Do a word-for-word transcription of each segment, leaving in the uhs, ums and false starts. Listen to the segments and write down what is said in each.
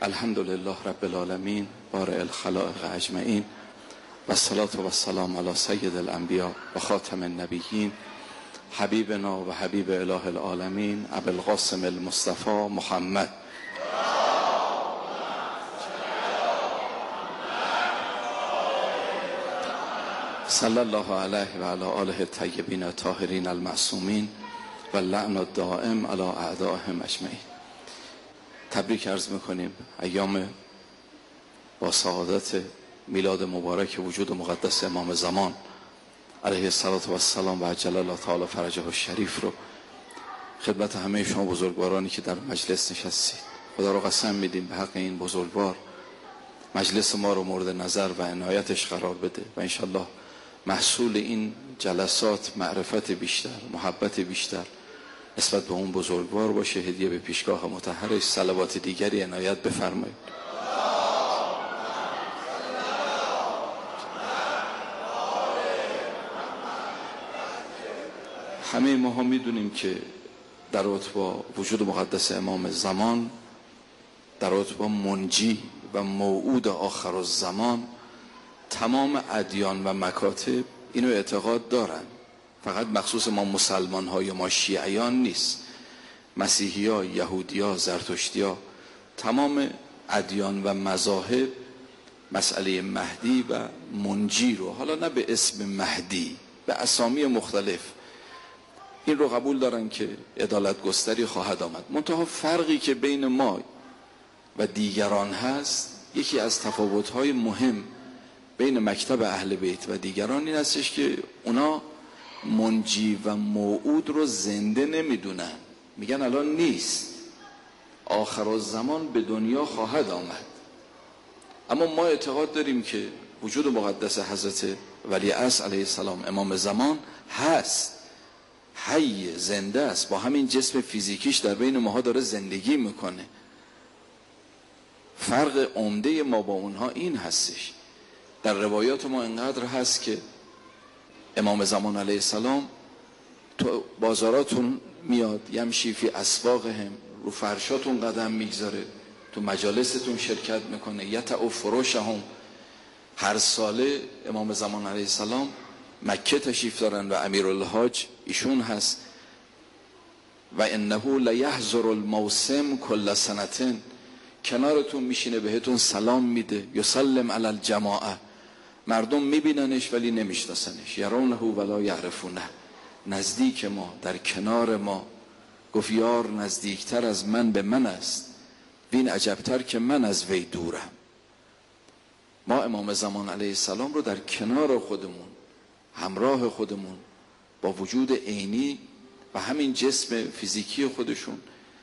الحمد لله رب العالمین بارئ الخلائق اجمعین و الصلاة و السلام علی سید الانبیاء و خاتم النبیین حبیبنا و حبیب اله العالمین ابوالقاسم المصطفى محمد. صلی الله علیه و علی آله الطیبین الطاهرین المعصومین و اللعن الدائم علی اعدائهم اجمعین. تبریک عرض میکنیم ایام با سعادت میلاد مبارک وجود مقدس امام زمان علیه الصلاة و السلام و عجل الله تعالی فرجه الشریف رو خدمت همه شما بزرگوارانی که در مجلس نشستید. خدا رو قسم میدیم به حق این بزرگوار مجلس ما رو مورد نظر و عنایتش قرار بده و انشالله محصول این جلسات معرفت بیشتر، محبت بیشتر نسبت به اون بزرگوار باشه. هدیه به پیشگاه مطهرش. صلوات دیگری عنایت بفرمایید. همه ما هم میدونیم که در رابطه با وجود مقدس امام زمان، در رابطه با منجی و موعود آخر الزمان، تمام ادیان و مکاتب اینو اعتقاد دارن. فقط مخصوص ما مسلمان ها یا ما شیعیان نیست. مسیحی ها، یهودی ها، زرتشتی ها، تمام ادیان و مذاهب مسئله مهدی و منجی رو، حالا نه به اسم مهدی، به اسامی مختلف، این رو قبول دارن که عدالت گستری خواهد آمد. منتها فرقی که بین ما و دیگران هست، یکی از تفاوت‌های مهم بین مکتب اهل بیت و دیگران این هستش که اونا منجی و موعود رو زنده نمیدونن، میگن الان نیست، آخر الزمان به دنیا خواهد آمد. اما ما اعتقاد داریم که وجود مقدس حضرت ولی عصر علیه السلام امام زمان هست، حی، زنده است، با همین جسم فیزیکیش در بین ماها داره زندگی میکنه. فرق عمده ما با اونها این هستش. در روایات ما اینقدر هست که امام زمان علیه السلام تو بازاراتون میاد، یمشی فی اسواقهم، رو فرشاتون قدم میگذاره، تو مجالستون شرکت میکنه، یتعو فروشهم. هر ساله امام زمان علیه السلام مکه تشریف دارن و امیرالحاج ایشون هست. و انه لیحضر الموسم کل سنتین، کنارتون میشینه، بهتون سلام میده، یسلم علی الجماعه، مردم میبیننش ولی نمیشناسنش، یرونه ولا یعرفونه، نزدیک ما، در کنار ما. گفت یار نزدیکتر از من به من است، وین عجبتر که من از وی دورم. ما امام زمان علیه السلام رو در کنار خودمون، همراه خودمون، با وجود عینی و همین جسم فیزیکی خودشون،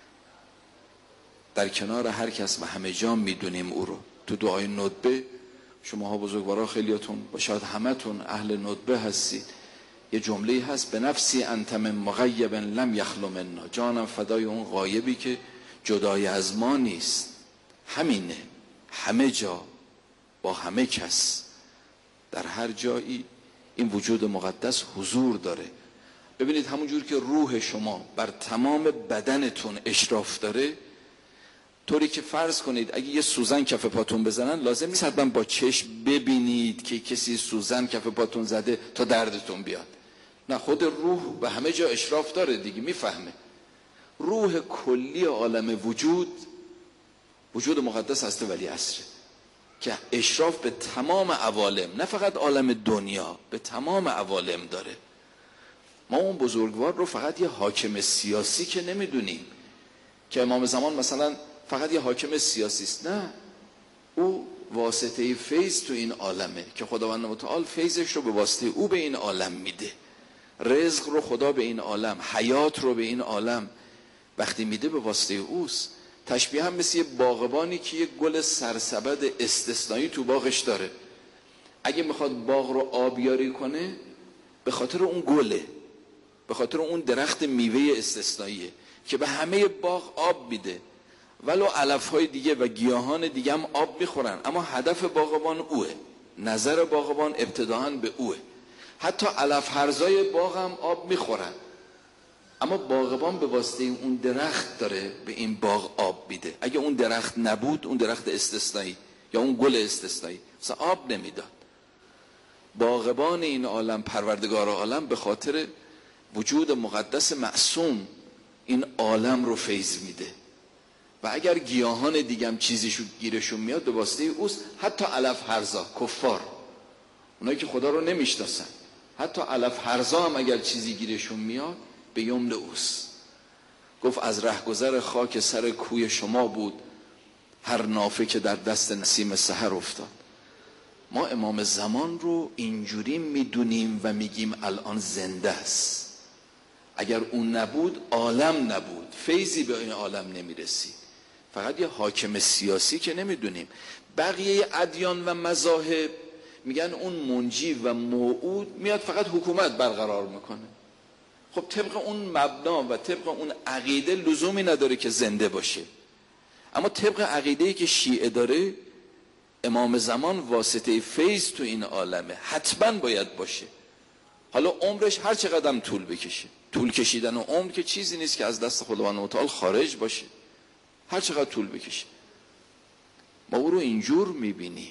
در کنار هر کس و همه جا میدونیم او رو. تو دعای ندبه شماها بزرگوارا خیلیاتون و شاید همتون اهل ندبه هستید، یه جمله هست: به نفسی انت من مغیب لم یخلو منا، جانم فدای اون غایبی که جدای از ما نیست. همینه، همه جا، با همه کس، در هر جایی این وجود مقدس حضور داره. ببینید همونجور که روح شما بر تمام بدنتون اشراف داره، طوری که فرض کنید اگه یه سوزن کف پاتون بزنن، لازم نیست حتما با چشم ببینید که کسی سوزن کف پاتون زده تا دردتون بیاد. نه، خود روح به همه جا اشراف داره دیگه، میفهمه. روح کلی عالم وجود، وجود مقدس هست ولی عصره، که اشراف به تمام عوالم، نه فقط عالم دنیا، به تمام عوالم داره. ما اون بزرگوار رو فقط یه حاکم سیاسی که نمیدونیم که امام زمان مثلا فقط یه حاکم سیاسی است، نه، او واسطه فیض تو این عالمه که خداوند متعال فیضش رو به واسطه او به این عالم میده. رزق رو خدا به این عالم، حیات رو به این عالم وقتی میده به واسطه اوست. تشبیه هم مثل یه باغبانی که یه گل سرسبد استثنایی تو باغش داره. اگه میخواد باغ رو آبیاری کنه، به خاطر اون گله، به خاطر اون درخت میوه استثنائیه که به همه باغ آب میده. ولو علفهای دیگه و گیاهان دیگه هم آب میخورن، اما هدف باغبان اوه، نظر باغبان ابتداعاً به اوه. حتی علف هرزای باغ هم آب میخورن، اما باغبان به واسطه اون درخت داره به این باغ آب میده. اگه اون درخت نبود، اون درخت استثنایی یا اون گل استثنایی، مثلا آب نمیداد. باغبان این عالم، پروردگار عالم، به خاطر وجود مقدس معصوم این عالم رو فیض میده. و اگر گیاهان دیگه هم چیزیشو گیرشون میاد به واسطه اوست. حتی علف هرزا، کفار، اونایی که خدا رو نمیشناسن، حتی علف هرزا هم اگر چیزی گیرشون میاد به یمن اوست. گفت از رهگذر خاک سر کوی شما بود هر نافه که در دست نسیم سحر افتاد. ما امام زمان رو اینجوری میدونیم و میگیم الان زنده است. اگر اون نبود عالم نبود، فیضی به این عالم نمیرسید. فقط یه حاکم سیاسی که نمیدونیم. بقیه ادیان و مذاهب میگن اون منجی و موعود میاد فقط حکومت برقرار میکنه. خب طبق اون مبنا و طبق اون عقیده لزومی نداره که زنده باشه. اما طبق عقیده‌ای که شیعه داره، امام زمان واسطه فیض تو این عالمه، حتما باید باشه. حالا عمرش هر چقدر طول بکشه، طول کشیدن و عمر که چیزی نیست که از دست خداوند متعال خارج باشه، هر چقدر طول بکشه. ما او رو اینجور میبینیم.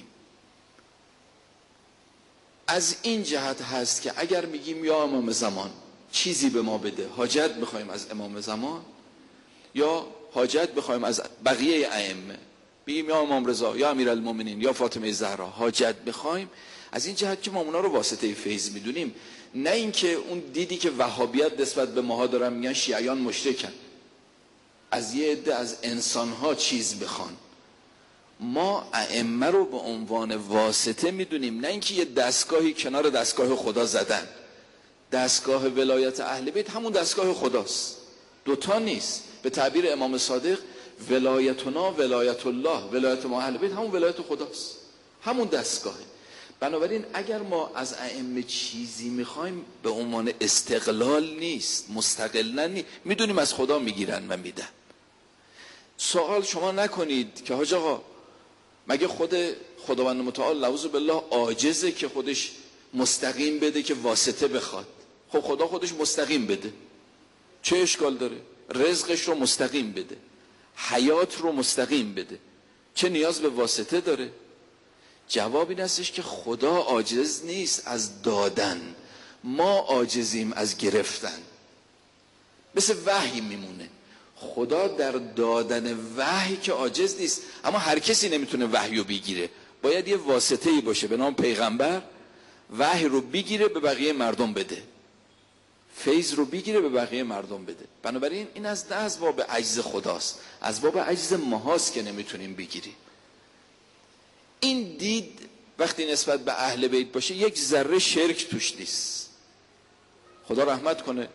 از این جهت هست که اگر میگیم یا امام زمان چیزی به ما بده، حاجت بخوایم از امام زمان یا حاجت بخوایم از بقیه ائمه، بگیم یا امام رضا یا امیرالمومنین یا فاطمه زهرا حاجت بخوایم، از این جهت که ما اونا رو واسطه فیض میدونیم. نه اینکه اون دیدی که وهابیت نسبت به ماها دارن میگن شیعیان مشرکن، از یه عده از انسانها چیز بخوان. ما ائمه رو به عنوان واسطه میدونیم، نه اینکه یه دستگاهی کنار دستگاه خدا زدن. دستگاه ولایت اهل بیت همون دستگاه خداست، دوتا نیست. به تعبیر امام صادق ولایتنا ولایت الله، ولایت ما اهل بیت همون ولایت خداست، همون دستگاهه. بنابراین اگر ما از ائمه چیزی میخوایم به عنوان استقلال نیست، مستقلا نیست، میدونیم از خدا میگیرن و میدن. سوال شما نکنید که حاج آقا مگه خود خداوند متعال نعوذ بالله عاجزه که خودش مستقیم بده که واسطه بخواد؟ خب خدا خودش مستقیم بده، چه اشکال داره؟ رزقش رو مستقیم بده، حیات رو مستقیم بده، چه نیاز به واسطه داره؟ جواب این هستش که خدا عاجز نیست از دادن، ما عاجزیم از گرفتن. مثل وحی میمونه. خدا در دادن وحی که عاجز نیست، اما هر کسی نمیتونه وحی رو بگیره. باید یه واسطه‌ای باشه به نام پیغمبر، وحی رو بگیره به بقیه مردم بده، فیض رو بگیره به بقیه مردم بده. بنابراین این از نه از باب عجز خداست، از باب عجز ماهاست که نمیتونیم بگیریم. این دید وقتی نسبت به اهل بیت باشه یک ذره شرک توش نیست. خدا رحمت کنه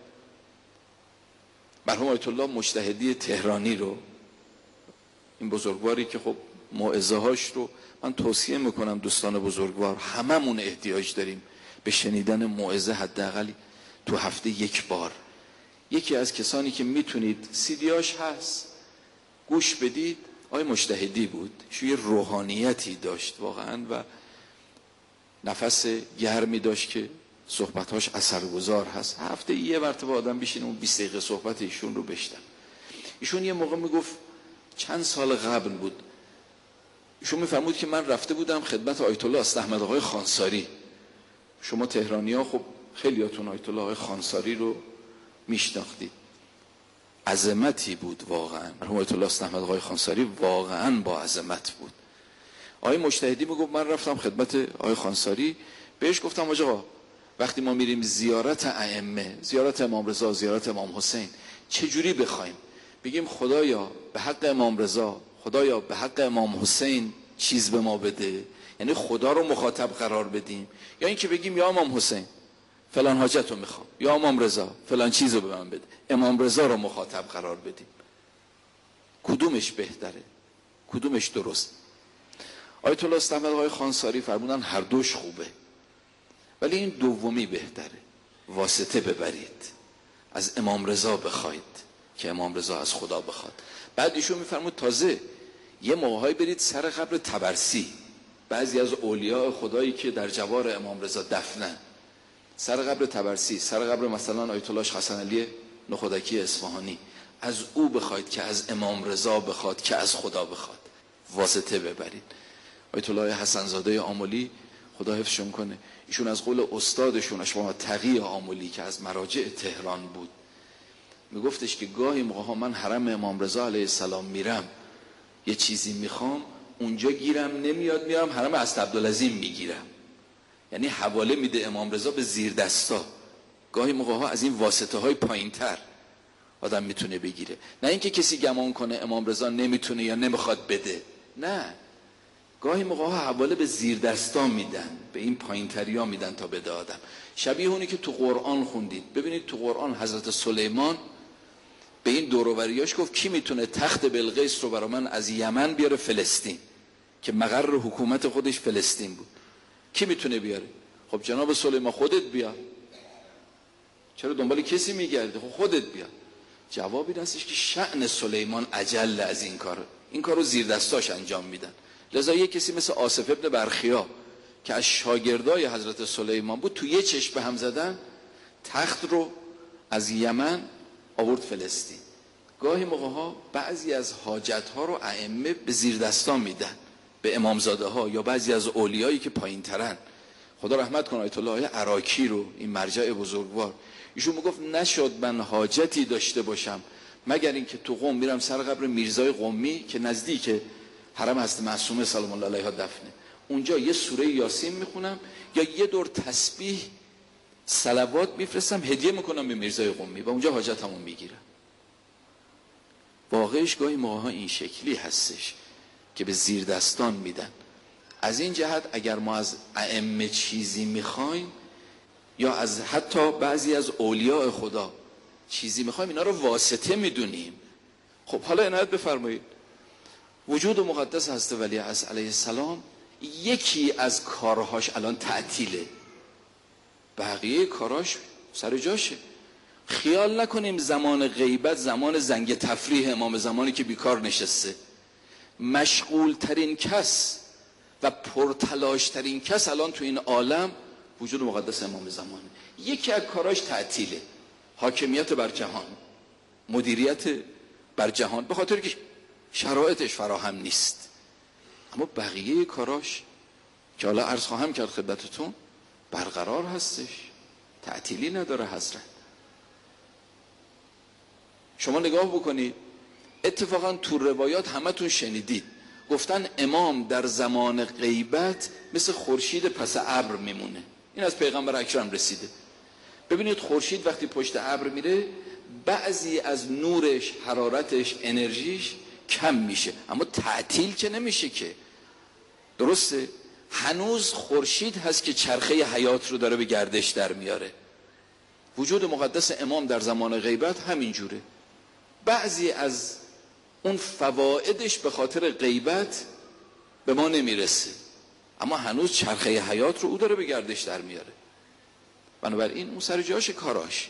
مرحوم آیت الله مجتهدی تهرانی رو، این بزرگواری که خب موعظه هاش رو من توصیه میکنم دوستان بزرگوار، هممون احتیاج داریم به شنیدن موعظه حداقل تو هفته یک بار. یکی از کسانی که میتونید سیدیاش هست گوش بدید، آقای مجتهدی بود، شوی روحانیتی داشت واقعا و نفس گرمی داشت که صحبتاش اثرگذار هست. هفته یه مرتبه آدم بشینه اون بیست دقیقه صحبت ایشون رو بشنوه. ایشون یه موقع میگفت چند سال قبل بود، ایشون میفرمود که من رفته بودم خدمت آیت الله استاحمد آقای خانساری. شما تهرانی ها خب خیلیاتون آیت الله آقای خانساری رو میشناختید، عظمتی بود واقعا. مرحوم آیت الله استاحمد آقای خانساری واقعا با عظمت بود. آقای مجتهدی میگفت من رفتم خدمت آقای خانساری، بهش گفتم آقا وقتی ما میریم زیارت ائمه، زیارت امام رضا، زیارت امام حسین، چه جوری بخوایم بگیم خدایا به حق امام رضا، خدایا به حق امام حسین چیز به ما بده، یعنی خدا رو مخاطب قرار بدیم، یا اینکه بگیم یا امام حسین فلان حاجت رو میخوام، یا امام رضا فلان چیز رو به من بده، امام رضا رو مخاطب قرار بدیم؟ کدومش بهتره؟ کدومش درست؟ آیت الله استاحمد آقای خانساری فرمودن هر دوش خوبه، ولی این دومی بهتره. واسطه ببرید، از امام رضا بخواید که امام رضا از خدا بخواد. بعد ایشون میفرمود تازه یه موقعی برید سر قبر طبرسی، بعضی از اولیاء خدایی که در جوار امام رضا دفنن، سر قبر طبرسی، سر قبر مثلا آیت الله حسن علی نخودکی اصفهانی، از او بخواید که از امام رضا بخواد که از خدا بخواد، واسطه ببرید. آیت الله حسن زاده آملی خدا حفظشون کنه، ایشون از قول استادشون اشباه تقی آملی که از مراجع تهران بود میگفتش که گاهی موقع ها من حرم امام رضا علیه السلام میرم یه چیزی میخوام، اونجا گیرم نمیاد، میرم حرم اسدعبدالعظیم میگیرم. یعنی حواله میده امام رضا به زیر دستا. گاهی موقع ها از این واسطه های پایین تر آدم میتونه بگیره، نه اینکه کسی گمان کنه امام رضا نمیتونه یا نمیخواد بده، نه، گاهی موقع ها حواله به زیر دستا میدن، به این پایین تری ها میدن تا بده آدم. شبیه اونی که تو قرآن خوندید. ببینید تو قرآن حضرت سلیمان به این دوروبریاش گفت کی میتونه تخت بلقیس رو برای من از یمن بیاره فلسطین، که مقر حکومت خودش فلسطین بود، کی میتونه بیاره؟ خب جناب سلیمان خودت بیار، چرا دنبال کسی میگردی؟ خب خودت بیار. جوابی هستش که شأن سلیمان اجل از این کار، این کار رو زیر دستاش انجام میدن. لذا یک کسی مثل آصف ابن برخیا که از شاگردای حضرت سلیمان بود، تو یه چشم به هم زدن تخت رو از یمن آورد فلسطین. گاهی موقع ها بعضی از حاجت ها رو ائمه به زیر دستا میدن به امامزاده ها یا بعضی از اولیایی که پایین ترن. خدا رحمت کنه آیت الله عراقی رو، این مرجع بزرگوار، ایشون میگفت نشد من حاجتی داشته باشم مگر اینکه تو قم میرم سر قبر میرزای قمی که نزدیک حرم هست معصومه سلام الله علیها دفنه، اونجا یه سوره یاسین میخونم یا یه دور تسبیح صلوات میفرستم هدیه میکنم به میرزای قمی و اونجا حاجتمون میگیرم. واقعش گاهی موقع ها این شکلی هستش که به زیر دستان میدن. از این جهت اگر ما از ائمه چیزی میخوایم یا از حتی بعضی از اولیاء خدا چیزی میخوایم، اینا رو واسطه میدونیم. خب حالا عنایت بفرمایید، وجود مقدس حضرت ولی عصر علیه السلام یکی از کارهاش الان تعطیله، بقیه کاراش سر جاشه. خیال نکنیم زمان غیبت زمان زنگ تفریح امام زمانی که بیکار نشسته. مشغول ترین کس و پرتلاش ترین کس الان تو این عالم وجود مقدس امام زمانه. یکی از کاراش تعطیله، حاکمیت بر جهان، مدیریت بر جهان، به خاطر که شرایطش فراهم نیست. اما بقیه کاراش که حالا عرض خواهم کرد خدمتتون برقرار هستش، تعطیلی نداره حضرت. شما نگاه بکنید، اتفاقا تو روایات همتون شنیدید گفتن امام در زمان غیبت مثل خورشید پس ابر میمونه. این از پیغمبر اکرم رسیده. ببینید خورشید وقتی پشت ابر میره بعضی از نورش، حرارتش، انرژیش کم میشه، اما تعطیل که نمیشه که. درسته؟ هنوز خورشید هست که چرخه حیات رو داره به گردش در میاره. وجود مقدس امام در زمان غیبت همین جوره. بعضی از اون فوائدش به خاطر غیبت به ما نمیرسه، اما هنوز چرخه حیات رو او داره به گردش در میاره. بنابراین اون سر جاش کاراش.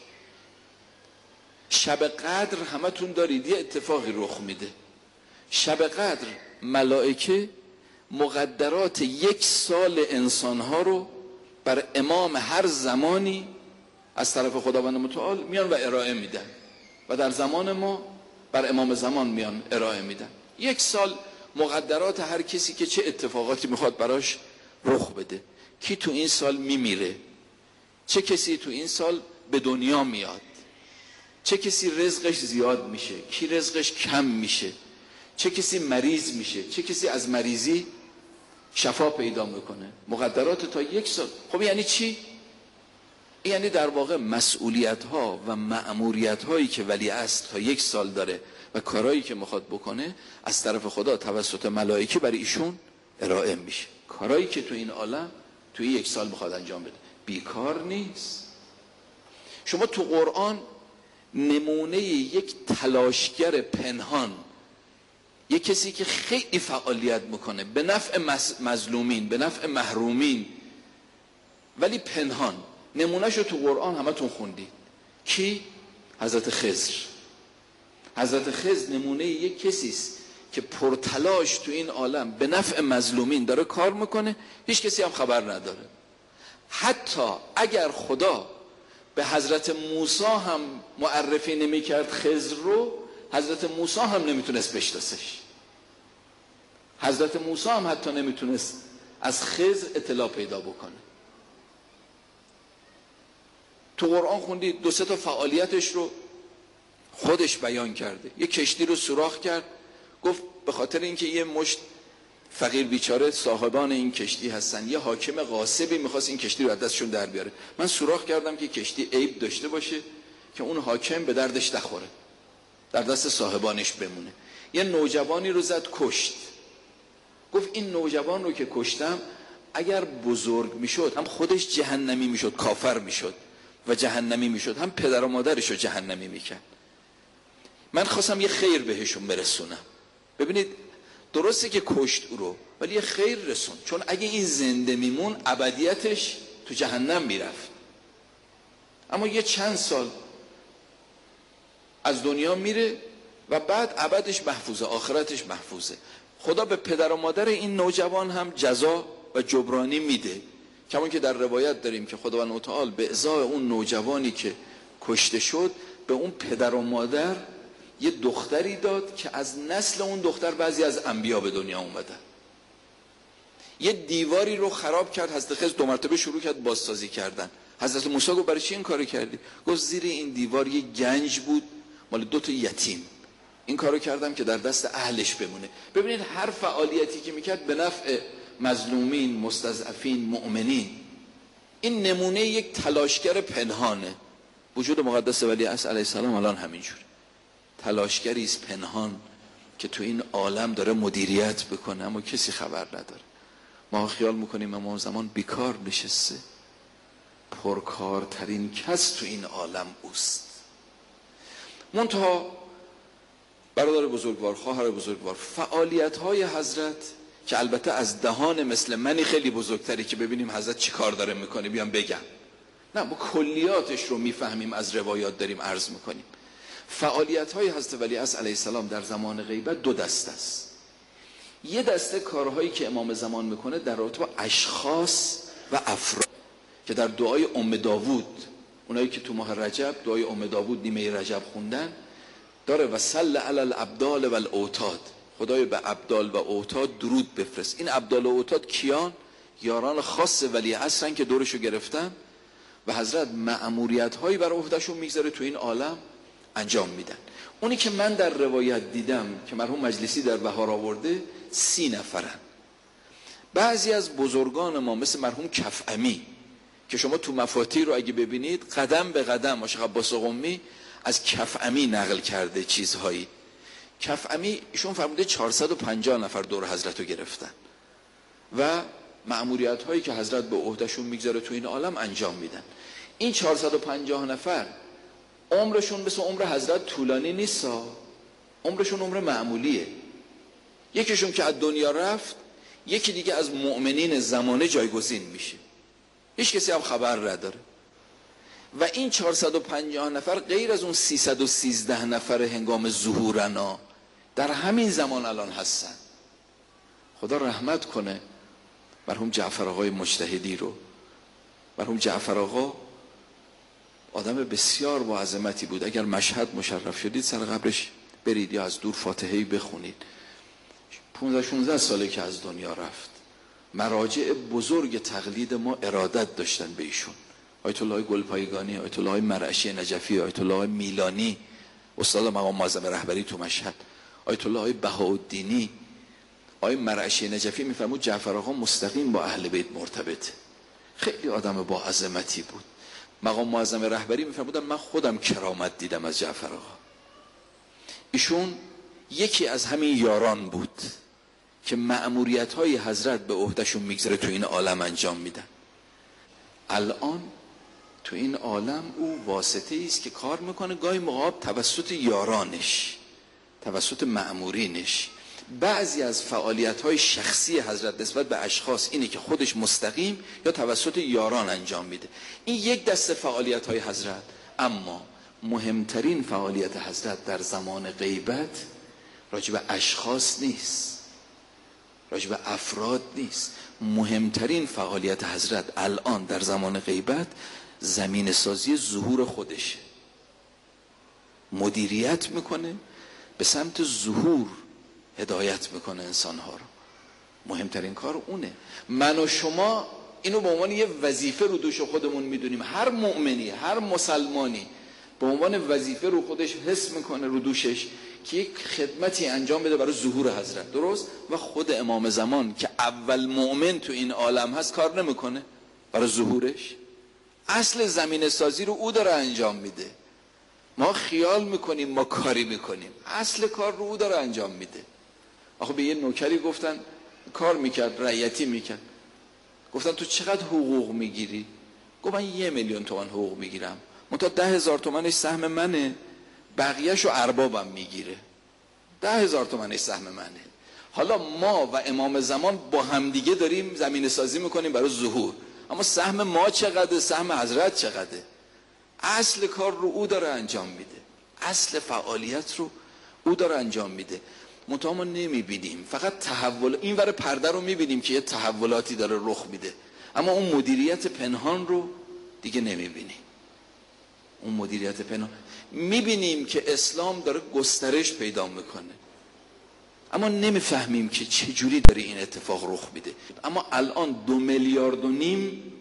شب قدر همتون دارید یه اتفاقی رخ میده. شب قدر ملائکه مقدرات یک سال انسانها رو بر امام هر زمانی از طرف خداوند متعال میان و ارائه میدن و در زمان ما بر امام زمان میان ارائه میدن. یک سال مقدرات هر کسی که چه اتفاقاتی میخواد براش رخ بده، کی تو این سال میمیره، چه کسی تو این سال به دنیا میاد، چه کسی رزقش زیاد میشه، کی رزقش کم میشه، چه کسی مریض میشه، چه کسی از مریضی شفا پیدا میکنه. مقدرات تا یک سال. خب یعنی چی؟ یعنی در واقع مسئولیت ها و مأموریت هایی که ولیعصر تا یک سال داره و کارهایی که میخواد بکنه از طرف خدا توسط ملائکه برای ایشون ارائه میشه. کارهایی که تو این عالم توی یک سال میخواد انجام بده، بیکار نیست. شما تو قرآن نمونه یک تلاشگر پنهان، یک کسی که خیلی فعالیت میکنه به نفع مظلومین، به نفع محرومین، ولی پنهان، نمونهشو تو قرآن همتون خوندید. کی؟ حضرت خضر. حضرت خضر نمونه یک کسیست که پرتلاش تو این عالم به نفع مظلومین داره کار میکنه، هیچ کسی هم خبر نداره. حتی اگر خدا به حضرت موسی هم معرفی نمی کرد خضر رو، حضرت موسی هم نمیتونست بشناسش. حضرت موسی هم حتی نمیتونست از خضر اطلاع پیدا بکنه. تو قرآن خوندید دو سه تا فعالیتش رو خودش بیان کرده. یه کشتی رو سوراخ کرد، گفت به خاطر اینکه یه مشت فقیر بیچاره صاحبان این کشتی هستن، یه حاکم غاصبی میخواست این کشتی رو از دستشون در بیاره، من سوراخ کردم که کشتی عیب داشته باشه که اون حاکم به دردش نخوره، در دست صاحبانش بمونه. یه نوجوانی رو زد کشت، گفت این نوجوان رو که کشتم اگر بزرگ میشد هم خودش جهنمی میشد، کافر میشد و جهنمی میشد، هم پدر و مادرش رو جهنمی میکرد. من خواستم یه خیر بهشون برسونم. ببینید درسته که کشت او رو، ولی یه خیر رسون، چون اگه این زنده میمون ابدیتش تو جهنم میرفت. اما یه چند سال از دنیا میره و بعد ابدش محفوظه، آخرتش محفوظه. خدا به پدر و مادر این نوجوان هم جزا و جبرانی میده، کمون که در روایت داریم که خداوند متعال به ازای اون نوجوانی که کشته شد به اون پدر و مادر یه دختری داد که از نسل اون دختر بعضی از انبیا به دنیا اومدن. یه دیواری رو خراب کرد حضرت خضر، دو مرتبه شروع کرد بازسازی کردن. حضرت موسی گفت برای چی این کارو کردی؟ گفت زیر این دیوار یه گنج بود مال دو تا یتیم، این کارو کردم که در دست اهلش بمونه. ببینید هر فعالیتی که میکرد به نفع مظلومین، مستضعفین، مؤمنین. این نمونه یک تلاشگر پنهانه. وجود مقدس ولیعصر علیه السلام الان همینجوره، تلاشگری است پنهان که تو این عالم داره مدیریت بکنه اما کسی خبر نداره. ما خیال میکنیم امام زمان بیکار نشسته، پرکارترین کس تو این عالم اوست. منتها برادر بزرگوار، خواهر بزرگوار، فعالیت های حضرت که البته از دهان مثل منی خیلی بزرگتری که ببینیم حضرت چی کار داره میکنه بیام بگم، نه، ما کلیاتش رو میفهمیم، از روایات داریم عرض میکنیم. فعالیت های حضرت ولیعصر علیه السلام در زمان غیبت دو دسته است. یه دسته کارهایی که امام زمان میکنه در رابطه با اشخاص و افراد که در دعای ام داوود، اونایی که تو ماه رجب دعای ام داوود نیمه رجب خوندن داره، و صل علی الابدال و الاوتاد، خدای به ابدال و اوتاد درود بفرست. این ابدال و اوتاد کیان؟ یاران خاص ولیعصرن که دورشو گرفتن و حضرت مأموریت هایی بر عهدهشون میگذاره تو این عالم انجام میدن. اونی که من در روایت دیدم که مرحوم مجلسی در بهار آورده سی نفرن. بعضی از بزرگان ما مثل مرحوم کفعمی که شما تو مفاتیح رو اگه ببینید قدم به قدم شیخ عباس قمی از کفعمی نقل کرده چیزهایی. کفعمی ایشون فرموده چهارصد و پنجاه نفر دور حضرت رو گرفتن و مأموریت هایی که حضرت به عهدهشون میگذاره تو این عالم انجام میدن. این چهارصد و پنجاه نفر عمرشون مثل عمر حضرت طولانی نیست، عمرشون عمر معمولیه. یکیشون که از دنیا رفت، یکی دیگه از مؤمنین زمانه جایگزین میشه، هیچ کسی هم خبر نداره. و این چهارصد و پنجاه نفر غیر از اون سیصد و سیزده نفر هنگام ظهورنا در همین زمان الان هستن. خدا رحمت کنه مرحوم جعفر آقای مجتهدی رو. مرحوم جعفر آقا آدم بسیار با عظمتی بود. اگر مشهد مشرف شدید سر قبرش برید یا از دور فاتحه‌ای بخونید. پانزده شانزده ساله که از دنیا رفت. مراجع بزرگ تقلید ما ارادت داشتن به ایشون. آیت الله گلپایگانی، آیت الله مرعشی نجفی، آیت الله میلانی، استاد مقام معظم رهبری تو مشهد، آیت الله بهاءالدینی. آیت مرعشی نجفی میفرمود جعفر آقا مستقیم با اهل بیت مرتبط. خیلی آدم با عظمتی بود. مقام معظم رهبری میفرمودن من خودم کرامت دیدم از جعفر آقا. ایشون یکی از همین یاران بود که مأموریت های حضرت به عهدهشون میگذره تو این عالم انجام میدن. الان تو این عالم او واسطه است که کار میکنه، گاهی موقع توسط یارانش، توسط مأمورینش. بعضی از فعالیت های شخصی حضرت نسبت به اشخاص اینه که خودش مستقیم یا توسط یاران انجام میده. این یک دسته فعالیت های حضرت. اما مهمترین فعالیت حضرت در زمان غیبت راجع به اشخاص نیست، راجع به افراد نیست. مهمترین فعالیت حضرت الان در زمان غیبت زمین سازی ظهور خودشه، مدیریت میکنه، به سمت ظهور هدایت میکنه انسانها رو. مهمترین کار اونه. من و شما اینو به عنوان یه وظیفه رو دوش خودمون میدونیم. هر مؤمنی، هر مسلمانی به عنوان وظیفه رو خودش حس میکنه رو دوشش که یک خدمتی انجام بده برای ظهور حضرت. درست؟ و خود امام زمان که اول مؤمن تو این عالم هست کار نمیکنه برای ظهورش؟ اصل زمین سازی رو او داره انجام میده. ما خیال میکنیم ما کاری میکنیم، اصل کار رو او داره انجام میده. آخه به یه نوکری گفتن کار میکرد، رعیتی میکرد، گفتن تو چقدر حقوق میگیری؟ گفت من یه میلیون تومان حقوق میگیرم، منتها ده هزار تومنش سهم منه، بقیهشو اربابم میگیره. ده هزار تومنش سهم منه. حالا ما و امام زمان با همدیگه داریم زمین سازی میکنیم برای ظهور، اما سهم ما چقدر، سهم حضرت چقدره؟ اصل کار رو او داره انجام میده، اصل فعالیت رو او داره انجام میده. منتها ما نمیبینیم، فقط تحول این ور پرده رو میبینیم که یه تحولاتی داره رخ میده، اما اون مدیریت پنهان رو دیگه نمیبینیم. اون مدیریت پنهان میبینیم که اسلام داره گسترش پیدا میکنه، اما نمیفهمیم که چجوری داره این اتفاق رخ میده. اما الان دو میلیارد و نیم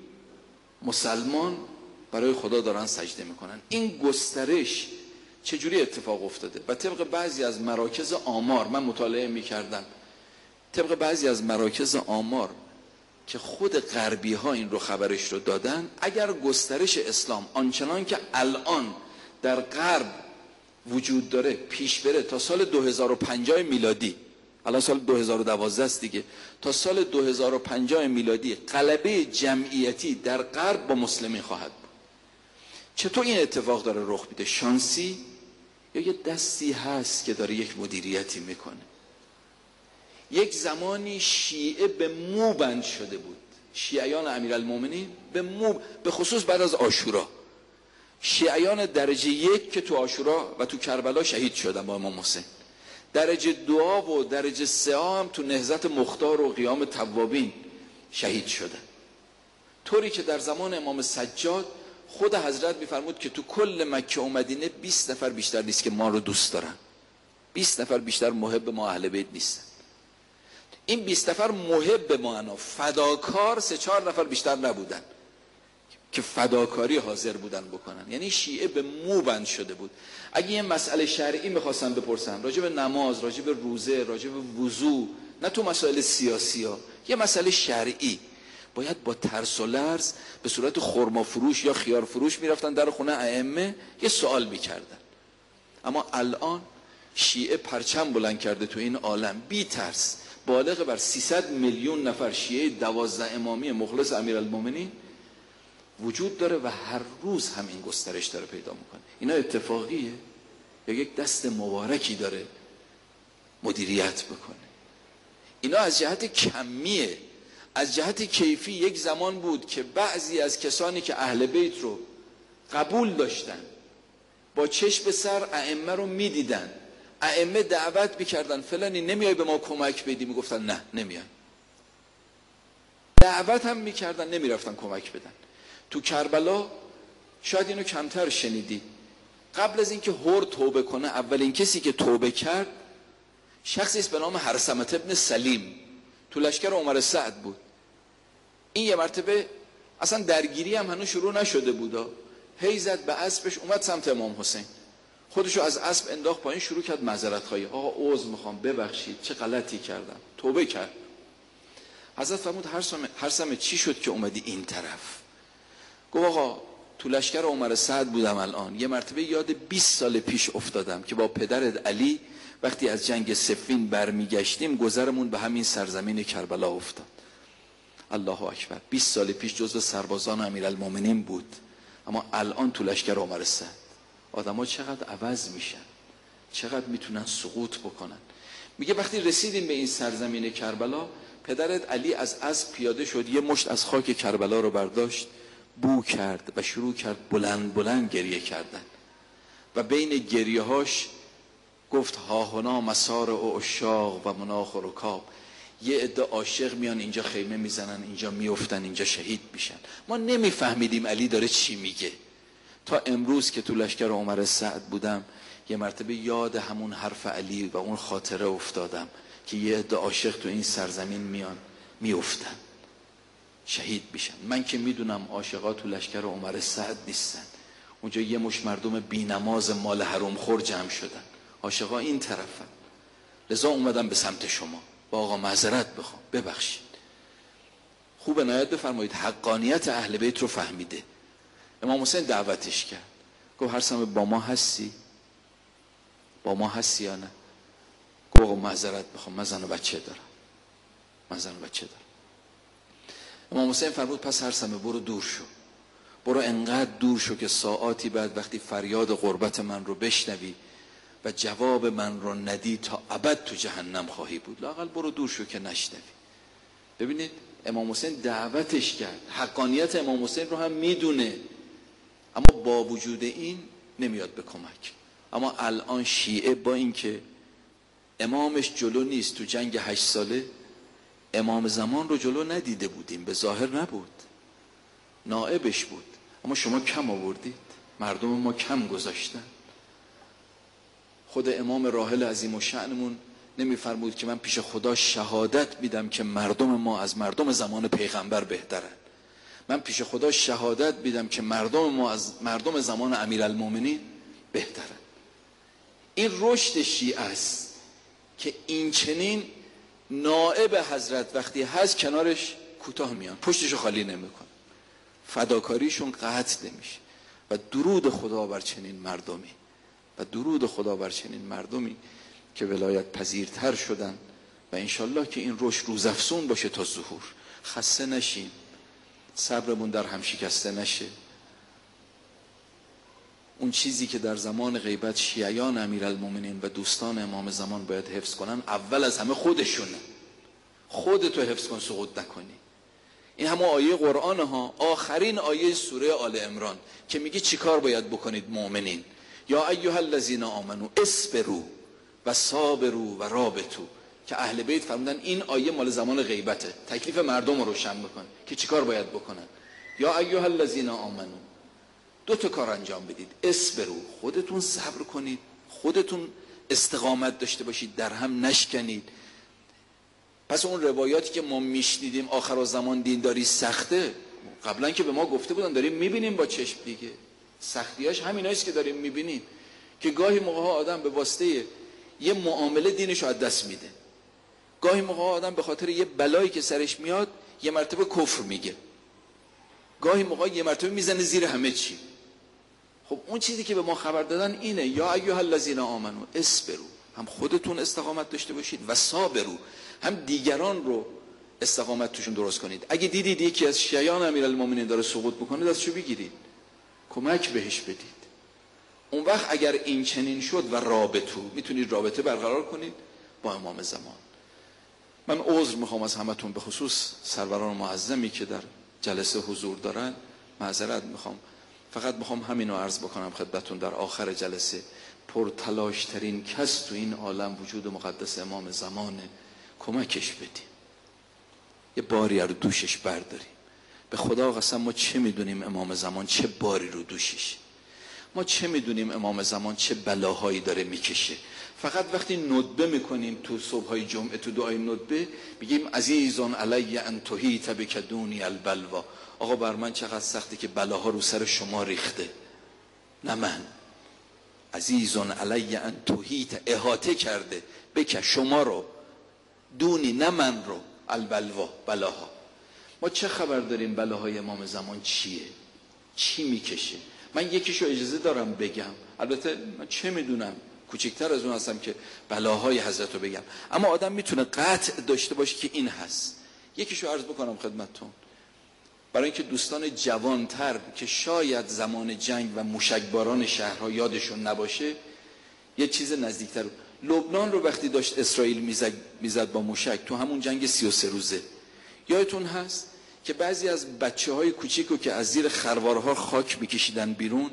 مسلمان برای خدا دارن سجده میکنن. این گسترش چجوری اتفاق افتاده؟ و طبق بعضی از مراکز آمار، من مطالعه میکردم، طبق بعضی از مراکز آمار که خود غربی ها این رو خبرش رو دادن، اگر گسترش اسلام آنچنان که الان در غرب وجود داره پیش بره تا سال دو هزار و پنجاه میلادی، الان سال دو هزار و دوازده است دیگه، تا سال دو هزار و پنجاه میلادی غلبه جمعیتی در غرب با مسلمین خواهد بود. چطور این اتفاق داره رخ میده؟ شانسی یا یه دستی هست که داره یک مدیریتی میکنه؟ یک زمانی شیعه به مو بند شده بود، شیعیان امیرالمومنین به مو، به خصوص بعد از عاشورا، شیعیان درجه یک که تو عاشورا و تو کربلا شهید شدن با امام حسین، درجه دو و درجه سه هم تو نهضت مختار و قیام توابین شهید شدن. طوری که در زمان امام سجاد خود حضرت میفرمود که تو کل مکه و مدینه بیست نفر بیشتر نیست که ما رو دوست دارن، بیست نفر بیشتر محب ما اهل بیت نیستن. این بیست نفر محب ما انا فداکار سه چهار نفر بیشتر نبودن که فداکاری حاضر بودن بکنن. یعنی شیعه به مو بند شده بود. اگه یه مسئله شرعی میخواستن بپرسن، راجع به نماز، راجع به روزه، راجع به وضو، نه تو مسائل سیاسی ها، یه مسئله شرعی، باید با ترس و لرز به صورت خرما فروش یا خیار فروش میرفتن در خونه ائمه یه سوال میکردن. اما الان شیعه پرچم بلند کرده تو این عالم، بی ترس، بالغ بر سیصد میلیون نفر شیعه دوازده امامی مخلص امیرالمومنین وجود داره و هر روز هم این گسترش داره پیدا میکنه. اینا اتفاقیه یا یک دست مبارکی داره مدیریت بکنه؟ اینا از جهت کمیه. از جهت کیفی یک زمان بود که بعضی از کسانی که اهل بیت رو قبول داشتن با چشم سر ائمه رو میدیدن، ائمه دعوت میکردن فلانی نمیای به ما کمک بدی، میگفتن نه نمیان. دعوت هم میکردن نمیرفتن کمک بدن. تو کربلا شاید اینو کمتر شنیدی، قبل از اینکه هور توبه کنه اولین کسی که توبه کرد شخصی است به نام هرثمة ابن سلیم، تو لشکر عمر سعد بود. این یه مرتبه اصلا درگیری هم هنوز شروع نشده بود، هی زد به اسبش اومد سمت امام حسین، خودشو از اسب انداخت پایین، شروع کرد معذرت خواهی، آقا عذر میخوام ببخشید چه غلطی کردم، توبه کرد. حضرت فرمود هرثمة چی شد که اومدی این طرف؟ گفت آقا تو لشکر عمر سعد بودم، الان یه مرتبه یاد بیست سال پیش افتادم که با پدرت علی وقتی از جنگ صفین برمیگشتیم گذرمون به همین سرزمین کربلا افتاد. الله اکبر. بیست سال پیش جزو سربازان امیرالمومنین بود، اما الان تو لشکر عمر سعد. آدما چقدر عوض میشن، چقدر میتونن سقوط بکنن. میگه وقتی رسیدیم به این سرزمین کربلا، پدرت علی از اسب پیاده شد، یه مشت از خاک کربلا رو برداشت، بو کرد و شروع کرد بلند بلند گریه کردن و بین گریه هاش گفت ها هنا مسار و اشاق و مناخ و رکاب. یه عده عاشق میان اینجا خیمه میزنن، اینجا میافتن، اینجا شهید میشن. ما نمیفهمیدیم علی داره چی میگه تا امروز که تو لشکر عمر سعد بودم یه مرتبه یاد همون حرف علی و اون خاطره افتادم که یه عده عاشق تو این سرزمین میان میافتن شهید میشن. من که میدونم عاشقا تو لشکر عمر سعد نیستن، اونجا یه مش مردم بی‌نماز مال حرام خور جمع شدن، عاشقا این طرفن. لذا اومدم به سمت شما با آقا معذرت بخوام، ببخشید. خوب عنایت بفرمایید، حقانیت اهل بیت رو فهمیده. امام حسین دعوتش کرد، گفت هر سمه با ما هستی؟ با ما هستی یا نه؟ گفت آقا معذرت بخوام، من زن و بچه دارم، من زن و بچه دارم. امام حسین فرمود پس هر سمه برو دور شو، برو انقدر دور شو که ساعاتی بعد وقتی فریاد غربت من رو بشنوی و جواب من رو ندی تا ابد تو جهنم خواهی بود. لااقل برو دور شو که نشنوی. ببینید امام حسین دعوتش کرد، حقانیت امام حسین رو هم میدونه، اما با وجود این نمیاد به کمک. اما الان شیعه با اینکه امامش جلو نیست، تو جنگ هشت ساله امام زمان رو جلو ندیده بودیم، به ظاهر نبود، نائبش بود، اما شما کم آوردید، مردم ما کم گذاشتن. خود امام راحل عظیم الشأنمون نمیفرمود که من پیش خدا شهادت میدم که مردم ما از مردم زمان پیغمبر بهترن، من پیش خدا شهادت میدم که مردم ما از مردم زمان امیرالمومنین بهترن. این رشد شیعه است که این چنین نائب حضرت وقتی هست کنارش کوتاه میان، پشتشو خالی نمیکن، فداکاریشون قطع نمیشه. و درود خدا بر چنین مردمی و درود خدا بر چنین مردمی که ولایت پذیرتر شدن و انشالله که این رشد روزافزون باشه تا ظهور. خسته نشیم، صبرمون در هم شکسته نشه. اون چیزی که در زمان غیبت شیعیان امیرالمومنین و دوستان امام زمان باید حفظ کنن، اول از همه خودشونه. خودتو حفظ کن، سقوط نکنی. این همه آیه قرآن ها، آخرین آیه سوره آل عمران که میگه چیکار باید بکنید مؤمنین، یا ایها الذین آمنو اصبروا و صابروا و رابطوا، که اهل بیت فرمودن این آیه مال زمان غیبته، تکلیف مردم رو روشن بکن که چیکار باید بکنن. یا ایها الذین آمنو، دو تا کار انجام بدید، اصبروا، خودتون صبر کنید، خودتون استقامت داشته باشید، در هم نشکنید. پس اون روایاتی که ما میشنیدیم آخر زمان دینداری سخته، قبلا که به ما گفته بودن، داریم میبینیم با چشم دیگه. سختیاش همیناییست که داریم میبینیم که گاهی موقع آدم به واسطه یه معامله دینشو از دست میده، گاهی موقع آدم به خاطر یه بلایی که سرش میاد یه مرتبه کفر میگه، گاهی موقع یه مرتبه میزنه زیر همه چی. خب اون چیزی که به ما خبر دادن اینه، یا ایها الذین آمنو اصبروا، هم خودتون استقامت داشته باشید، و صابروا، هم دیگران رو استقامت توشون درست کنید. اگه دیدید یکی از شیعیان امیرالمومنین داره سقوط میکنه، دستشو بگیرید، کمک بهش بدید. اون وقت اگر این چنین شد و رابطو، میتونید رابطه برقرار کنید با امام زمان. من عذر میخوام از همتون، به خصوص سروران معظمی که در جلسه حضور دارن، معذرت میخوام. فقط میخوام همینو عرض بکنم خدمتتون در آخر جلسه، پرتلاش ترین کس تو این عالم وجود مقدس امام زمانه، کمکش بدیم، یه باری رو دوشش برداریم. به خدا قسم ما چه میدونیم امام زمان چه باری رو دوشش، ما چه میدونیم امام زمان چه بلاهایی داره میکشه. فقط وقتی ندبه میکنیم تو صبحای جمعه، تو دعای ندبه میگیم عزیزون علی ان تحیط بک دونی البلوا، آقا بر من چقدر سخته که بلاها رو سر شما ریخته، نه من. عزیزون علی ان تحیط، احاطه کرده، بک، شما رو، دونی، نه من رو، البلوا، بلاها. ما چه خبر داریم بلاهای امام زمان چیه، چی میکشه؟ من یکیشو اجازه دارم بگم، البته من چه میدونم، کوچکتر از اون هستم که بلاهای حضرت رو بگم، اما آدم میتونه قطع داشته باشه که این هست. یکیشو عرض بکنم خدمتتون، برای اینکه دوستان جوانتر که شاید زمان جنگ و موشکباران شهرها یادشون نباشه، یه چیز نزدیکتر. لبنان رو وقتی داشت اسرائیل میزد, میزد با موشک تو همون جنگ سی و سه روزه، یادتون هست که بعضی از بچه های کوچیکو که از زیر خروارها خاک میکشیدن بیرون،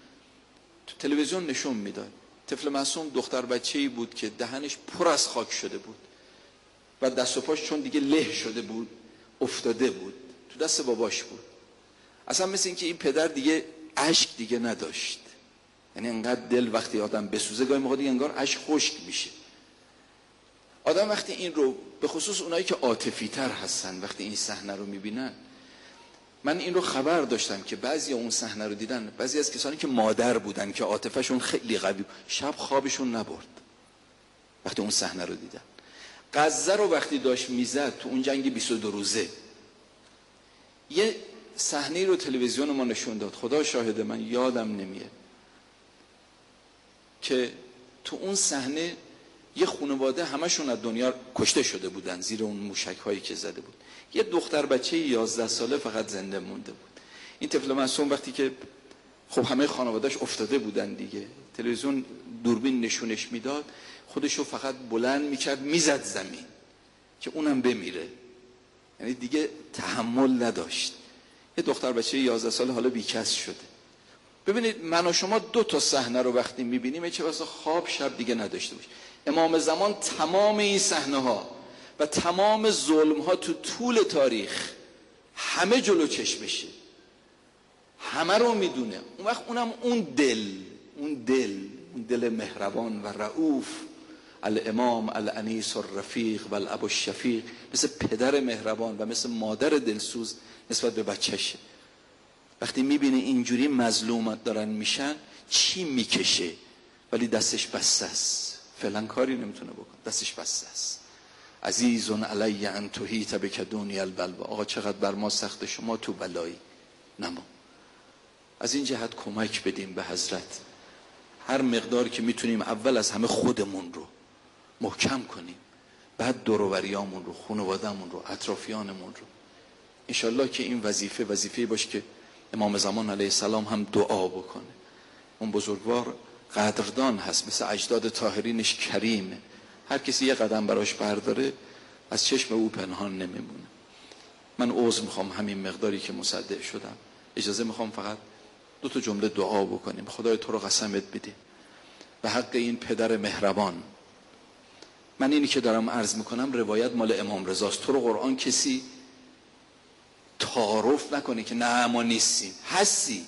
تو تلویزیون نشون میداد. طفل معصوم دختر بچه‌ای بود که دهنش پر از خاک شده بود و دست و پاش چون دیگه له شده بود افتاده بود، تو دست باباش بود. اصلا مثل این که این پدر دیگه اشک دیگه نداشت. یعنی انقدر دل وقتی آدم بسوزه گاهی موقع دیگه انگار اشک خشک میشه. آدم وقتی این رو، به خصوص اونایی که عاطفی تر هستن، وقتی این صحنه رو میبینن، من این رو خبر داشتم که بعضی اون صحنه رو دیدن، بعضی از کسانی که مادر بودن که عاطفه‌شون خیلی قوی بود، شب خوابشون نبرد وقتی اون صحنه رو دیدن. غزه رو وقتی داشت میزد تو اون جنگ بیست و دو روزه، یه صحنه رو تلویزیون ما نشون داد، خدا شاهد من یادم نمیاد، که تو اون صحنه یه خانواده همشون از دنیا کشته شده بودن زیر اون موشک هایی که زده بود. یه دختر بچه یازده ساله فقط زنده مونده بود. این طفل معصوم وقتی که خب همه خانوادهش افتاده بودن دیگه، تلویزیون دوربین نشونش میداد، خودشو فقط بلند میکرد میزد زمین که اونم بمیره، یعنی دیگه تحمل نداشت. یه دختر بچه یازده ساله حالا بیکس شده. ببینید من و شما دو تا صحنه رو وقتی میبینیم چه واسه خواب شب دیگه نداشته باشه. امام زمان تمام این صحنه ها و تمام ظلم ها تو طول تاریخ همه جلو چشمشه، همه رو میدونه. اون وقت اونم اون دل اون دل اون دل مهربان و رؤوف، الامام الانیس الرفیق و الاب الشفیق، مثل پدر مهربان و مثل مادر دلسوز نسبت به بچهشه. وقتی میبینه اینجوری مظلومت دارن میشن چی میکشه، ولی دستش بسته است، فعلا کاری نمیتونه بکن، دستش بسته است. عزیزون علی ان تحیط بک دنیا البلوا، آقا چقدر بر ما سخت، شما تو بلایی نما. از این جهت کمک بدیم به حضرت، هر مقدار که میتونیم اول از همه خودمون رو محکم کنیم، بعد دور و بریامون رو، خانواده‌مون رو، اطرافیانمون رو. انشالله که این وظیفه وظیفه باشه که امام زمان علیه السلام هم دعا بکنه. اون بزرگوار قدردان هست، مثل اجداد طاهرینش کریمه، هر کسی یه قدم براش برداره از چشم او پنهان نمیمونه. من عذر میخوام همین مقداری که مصدق شدم، اجازه میخوام فقط دو تا جمله دعا بکنیم. خدای تو رو قسمت بده به حق این پدر مهربان. من اینی که دارم عرض میکنم روایت مال امام رضاست، تو رو قرآن کسی تعارف نکنه که نه ما نیستیم، هستی.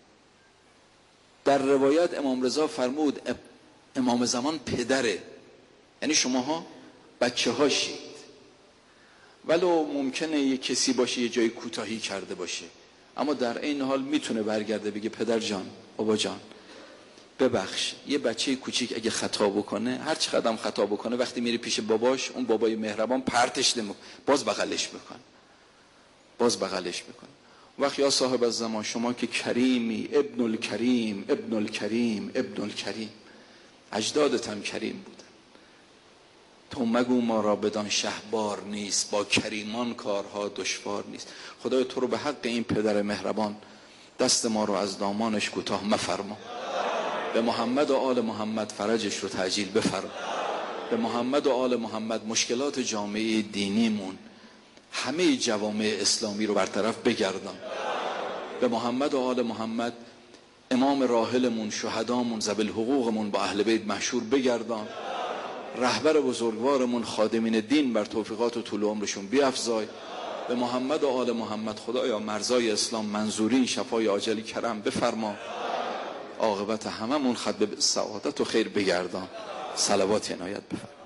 در روایت امام رضا فرمود امام زمان پدره، یعنی شماها بچه هاشید، ولو ممکنه یه کسی باشه یه جای کوتاهی کرده باشه، اما در این حال میتونه برگرده بگه پدر جان، بابا جان ببخش. یه بچه کوچیک اگه خطا بکنه، هر چه قدم خطا بکنه، وقتی میره پیش باباش، اون بابای مهربان پرتش نمیکنه، باز بغلش میکنه، باز بغلش میکنه. وقت یا صاحب الزمان، شما که کریمی، ابن الکریم ابن الکریم ابن الکریم، اجدادت هم کریم بودن، تو مگو ما را بدان شهبار نیست، با کریمان کارها دشوار نیست. خدای تو رو به حق این پدر مهربان دست ما رو از دامانش کوتاه مفرما، به محمد و آل محمد فرجش رو تعجیل بفرما، به محمد و آل محمد مشکلات جامعه دینیمون، همه جوامع اسلامی رو برطرف بگردان، به محمد و آل محمد امام راحلمون، شهدامون، ذوی حقوقمون با اهل بیت محشور بگردان، رهبر بزرگوارمون خادمین دین بر توفیقات و طول عمرشون بیفزای، به محمد و آل محمد خدایا مرزای اسلام منظورین، شفای عاجل کرم بفرما، عاقبت هممون ختم به سعادت و خیر بگردان. صلوات عنایت بفرما.